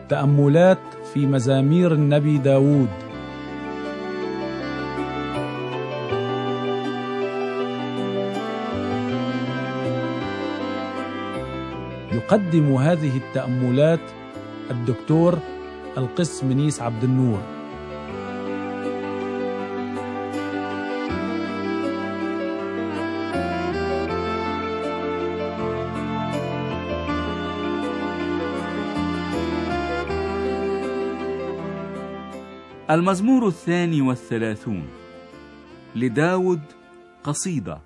تأملات في مزامير النبي داود. يقدم هذه التأملات الدكتور القس منيس عبد النور. المزمور 32 لداود، قصيدة.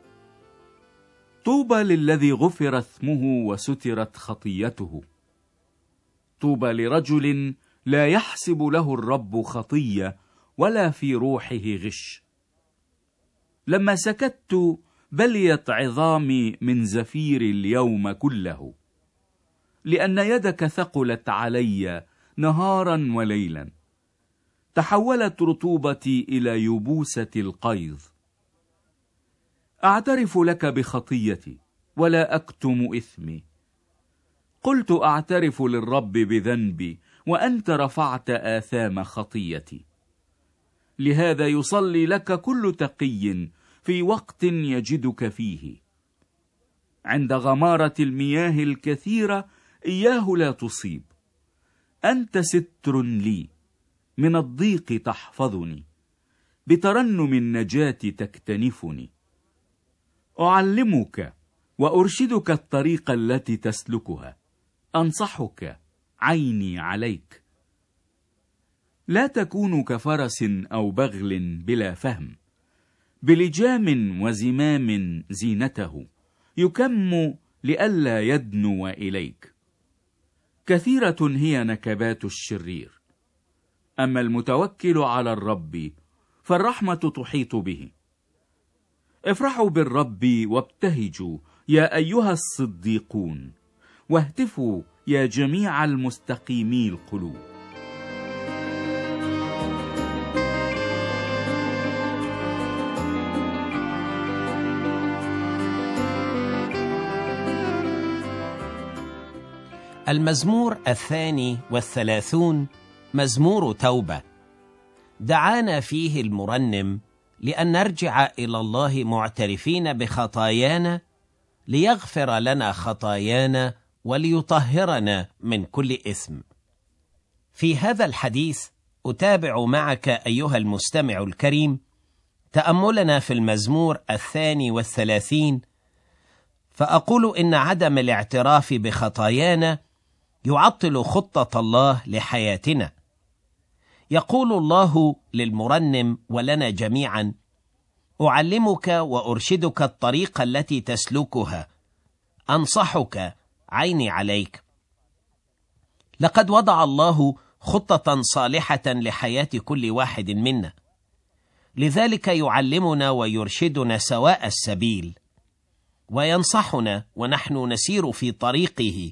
طوبى للذي غفر اثمه وسترت خطيته. طوبى لرجل لا يحسب له الرب خطية ولا في روحه غش. لما سكت بليت عظامي من زفير اليوم كله، لأن يدك ثقلت علي نهارا وليلا. تحولت رطوبتي إلى يبوسة القيظ. أعترف لك بخطيتي ولا أكتم إثمي. قلت أعترف للرب بذنبي وأنت رفعت آثام خطيتي. لهذا يصلي لك كل تقي في وقت يجدك فيه. عند غمارة المياه الكثيرة إياه لا تصيب. أنت ستر لي، من الضيق تحفظني، بترنم النجاة تكتنفني. أعلمك وأرشدك الطريق التي تسلكها، أنصحك عيني عليك. لا تكون كفرس أو بغل بلا فهم، بلجام وزمام زينته، يكم لئلا يدنو إليك. كثيرة هي نكبات الشرير، أما المتوكل على الرب فالرحمة تحيط به. افرحوا بالرب وابتهجوا يا أيها الصديقون، واهتفوا يا جميع المستقيمي القلوب. المزمور 32 مزمور توبة. دعانا فيه المرنم لأن نرجع إلى الله معترفين بخطايانا، ليغفر لنا خطايانا وليطهرنا من كل إثم. في هذا الحديث أتابع معك أيها المستمع الكريم تأملنا في المزمور 32، فأقول إن عدم الاعتراف بخطايانا يعطل خطة الله لحياتنا. يقول الله للمرنم ولنا جميعا: أعلمك وأرشدك الطريق التي تسلكها، أنصحك عيني عليك. لقد وضع الله خطة صالحة لحياة كل واحد منا، لذلك يعلمنا ويرشدنا سواء السبيل، وينصحنا ونحن نسير في طريقه،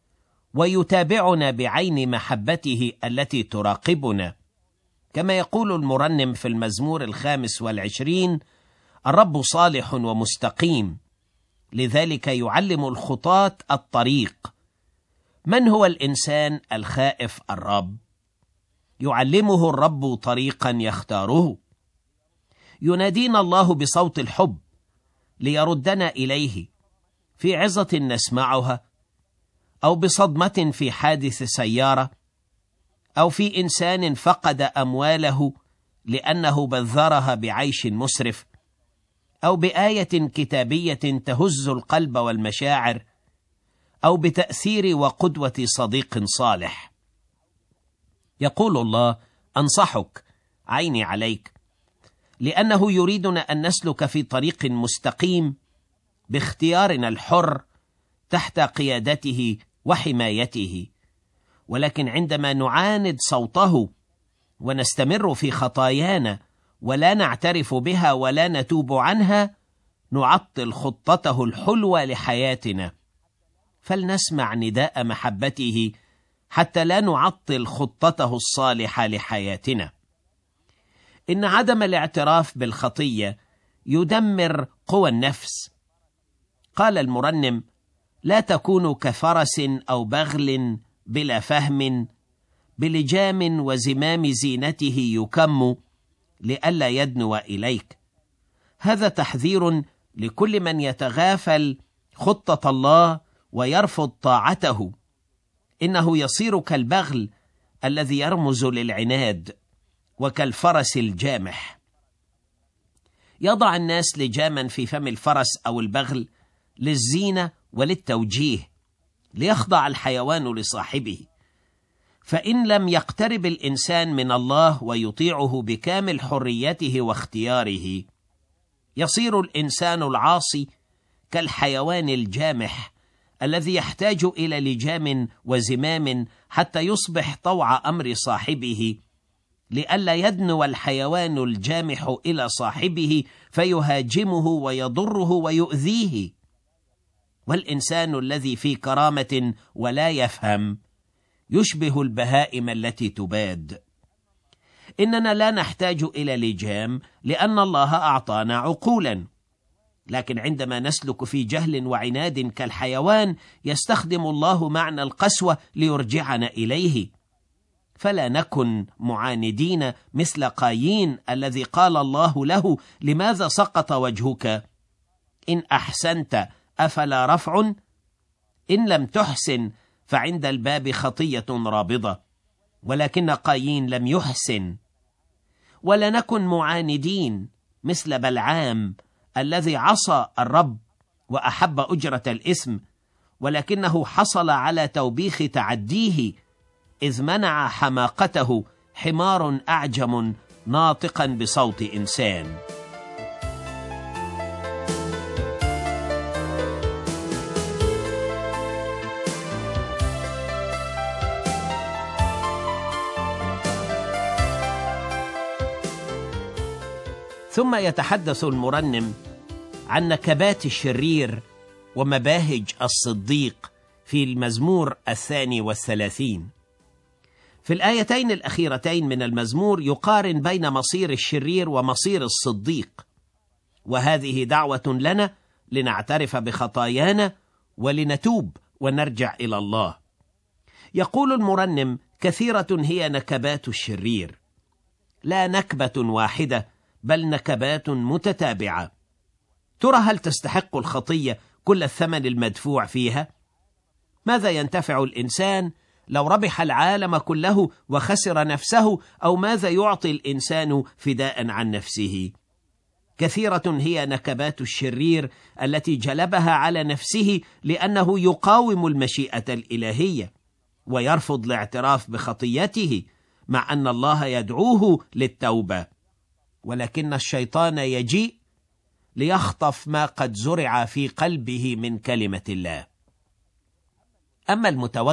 ويتابعنا بعين محبته التي تراقبنا. كما يقول المرنم في المزمور 25: الرب صالح ومستقيم، لذلك يعلم الخطاة الطريق. من هو الإنسان الخائف الرب؟ يعلمه الرب طريقا يختاره. ينادينا الله بصوت الحب ليردنا إليه في عظة نسمعها، أو بصدمة في حادث سيارة، أو في إنسان فقد أمواله لأنه بذرها بعيش مسرف، أو بآية كتابية تهز القلب والمشاعر، أو بتأثير وقدوة صديق صالح. يقول الله: أنصحك عيني عليك، لأنه يريدنا أن نسلك في طريق مستقيم باختيارنا الحر تحت قيادته وحمايته. ولكن عندما نعاند صوته ونستمر في خطايانا ولا نعترف بها ولا نتوب عنها، نعطل خطته الحلوة لحياتنا. فلنسمع نداء محبته حتى لا نعطل خطته الصالحة لحياتنا. إن عدم الاعتراف بالخطية يدمر قوى النفس. قال المرنم: لا تكونوا كفرس أو بغل بلا فهم، بلجام وزمام زينته يكم، لئلا يدنو إليك. هذا تحذير لكل من يتغافل خطة الله ويرفض طاعته. إنه يصير كالبغل الذي يرمز للعناد، وكالفرس الجامح. يضع الناس لجاما في فم الفرس أو البغل للزينة وللتوجيه، ليخضع الحيوان لصاحبه. فإن لم يقترب الإنسان من الله ويطيعه بكامل حريته واختياره، يصير الإنسان العاصي كالحيوان الجامح الذي يحتاج إلى لجام وزمام حتى يصبح طوع أمر صاحبه، لئلا يدنو الحيوان الجامح إلى صاحبه فيهاجمه ويضره ويؤذيه. والإنسان الذي في كرامة ولا يفهم يشبه البهائم التي تباد. إننا لا نحتاج إلى لجام لأن الله أعطانا عقولا، لكن عندما نسلك في جهل وعناد كالحيوان يستخدم الله معنى القسوة ليرجعنا إليه. فلا نكن معاندين مثل قايين الذي قال الله له: لماذا سقط وجهك؟ إن أحسنت أفلا رفع؟ إن لم تحسن فعند الباب خطية رابضة. ولكن قايين لم يحسن. ولا نكن معاندين مثل بلعام الذي عصى الرب وأحب أجرة الإثم، ولكنه حصل على توبيخ تعديه، إذ منع حماقته حمار أعجم ناطقا بصوت إنسان. ثم يتحدث المرنم عن نكبات الشرير ومباهج الصديق في المزمور 32. في الآيتين الأخيرتين من المزمور يقارن بين مصير الشرير ومصير الصديق، وهذه دعوة لنا لنعترف بخطايانا ولنتوب ونرجع إلى الله. يقول المرنم: كثيرة هي نكبات الشرير، لا نكبة واحدة بل نكبات متتابعة. ترى هل تستحق الخطية كل الثمن المدفوع فيها؟ ماذا ينتفع الإنسان لو ربح العالم كله وخسر نفسه؟ أو ماذا يعطي الإنسان فداء عن نفسه؟ كثيرة هي نكبات الشرير التي جلبها على نفسه لأنه يقاوم المشيئة الإلهية ويرفض الاعتراف بخطيته، مع أن الله يدعوه للتوبة. ولكن الشيطان يجيء ليخطف ما قد زرع في قلبه من كلمة الله. أما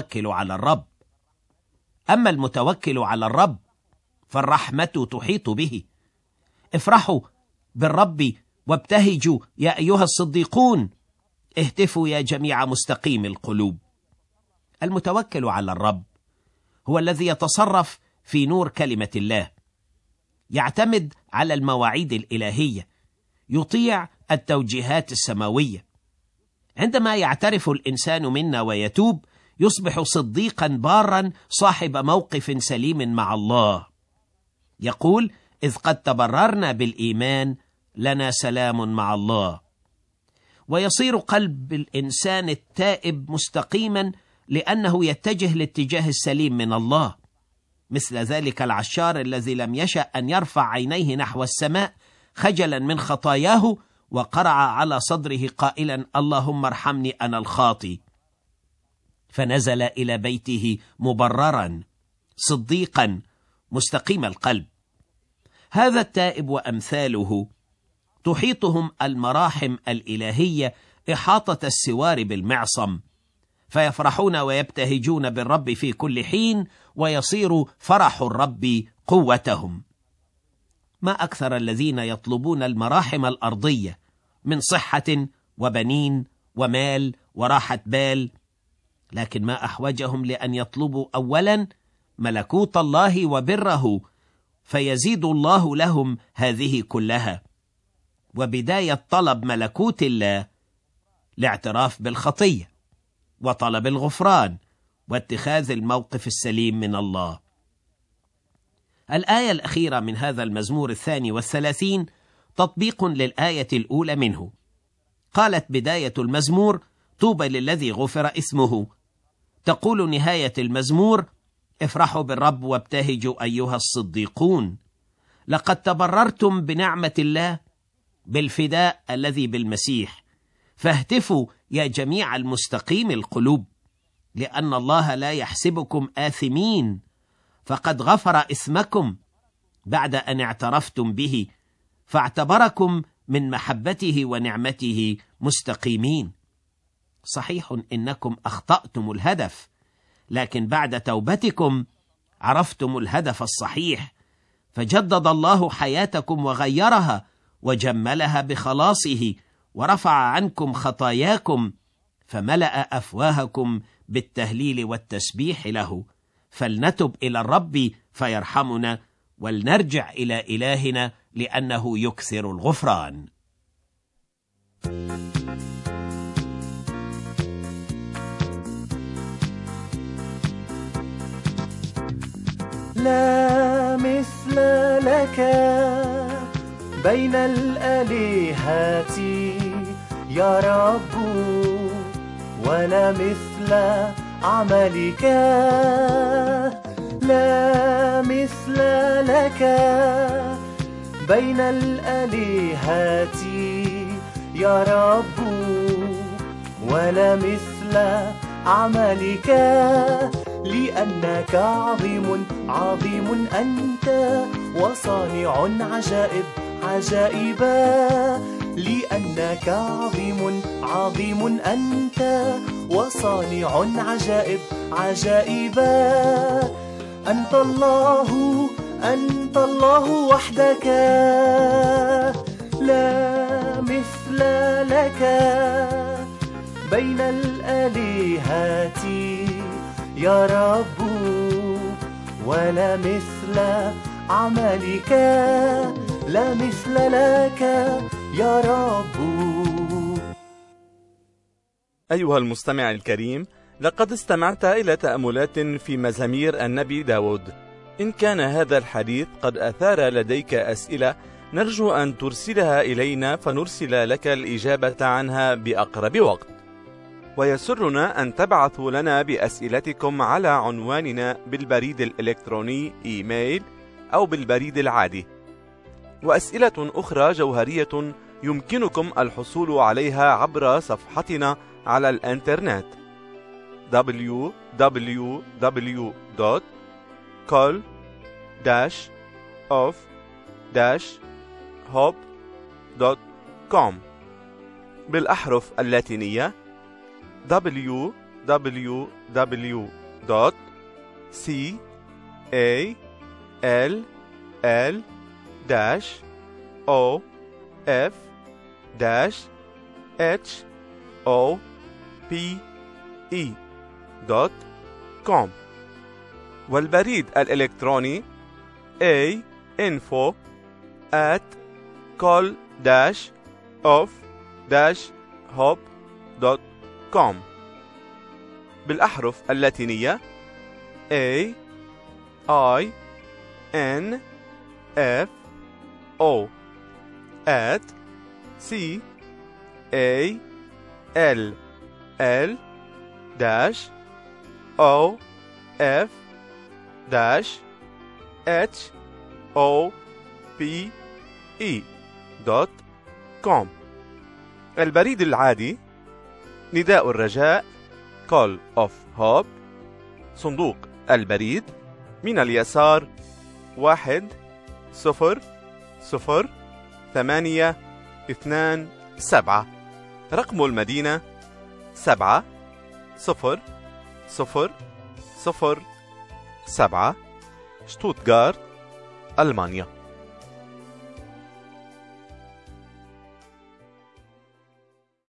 المتوكل على الرب فالرحمة تحيط به. افرحوا بالرب وابتهجوا يا أيها الصديقون، اهتفوا يا جميع مستقيم القلوب. المتوكل على الرب هو الذي يتصرف في نور كلمة الله، يعتمد على المواعيد الإلهية، يطيع التوجيهات السماوية. عندما يعترف الإنسان منا ويتوب يصبح صديقا بارا صاحب موقف سليم مع الله. يقول: إذ قد تبررنا بالإيمان لنا سلام مع الله. ويصير قلب الإنسان التائب مستقيما لأنه يتجه الاتجاه السليم من الله، مثل ذلك العشار الذي لم يشأ أن يرفع عينيه نحو السماء خجلا من خطاياه، وقرع على صدره قائلا: اللهم ارحمني أنا الخاطي. فنزل إلى بيته مبررا صديقا مستقيم القلب. هذا التائب وأمثاله تحيطهم المراحم الإلهية إحاطة السوار بالمعصم، فيفرحون ويبتهجون بالرب في كل حين، ويصير فرح الرب قوتهم. ما أكثر الذين يطلبون المراحم الأرضية من صحة وبنين ومال وراحة بال، لكن ما أحوجهم لأن يطلبوا أولا ملكوت الله وبره، فيزيد الله لهم هذه كلها. وبداية طلب ملكوت الله الاعتراف بالخطية وطلب الغفران واتخاذ الموقف السليم من الله. الآية الأخيرة من هذا المزمور 32 تطبيق للآية الأولى منه. قالت بداية المزمور: طوبى للذي غفر إثمه. تقول نهاية المزمور: افرحوا بالرب وابتهجوا أيها الصديقون، لقد تبررتم بنعمة الله بالفداء الذي بالمسيح، فاهتفوا يا جميع المستقيم القلوب، لأن الله لا يحسبكم آثمين، فقد غفر إثمكم بعد أن اعترفتم به، فاعتبركم من محبته ونعمته مستقيمين. صحيح إنكم أخطأتم الهدف، لكن بعد توبتكم عرفتم الهدف الصحيح، فجدد الله حياتكم وغيرها وجملها بخلاصه، ورفع عنكم خطاياكم، فملأ أفواهكم بالتهليل والتسبيح له. فلنتب إلى الرب فيرحمنا، ولنرجع إلى إلهنا لأنه يكثر الغفران. لا مثل لك بين الآلهة يا رب، ولا مثل عملك. لا مثل لك بين الآلهة يا رب، ولا مثل عملك. لأنك عظيم عظيم أنت، وصانع عجائب عجائبا. لأنك عظيم عظيم أنت، وصانع عجائب عجائبا. أنت الله، أنت الله وحدك، لا مثل لك بين الآلهة يا رب، ولا مثل عملك. لا مثل لك يا رب. أيها المستمع الكريم، لقد استمعت إلى تأملات في مزامير النبي داود. إن كان هذا الحديث قد أثار لديك أسئلة، نرجو أن ترسلها إلينا فنرسل لك الإجابة عنها بأقرب وقت. ويسرنا أن تبعثوا لنا بأسئلتكم على عنواننا بالبريد الإلكتروني إيميل أو بالبريد العادي. وأسئلة أخرى جوهرية يمكنكم الحصول عليها عبر صفحتنا على الإنترنت www.call-of-hope.com بالأحرف اللاتينية www.call-of-hope.com والبريد الإلكتروني info@call-of-hope.com بالأحرف اللاتينية CALL-OF@CALL-OF-HOPE.com البريد العادي نداء الرجاء Call of Hope، صندوق البريد من اليسار 1002827، رقم المدينة 70007، شتوتغارت، ألمانيا.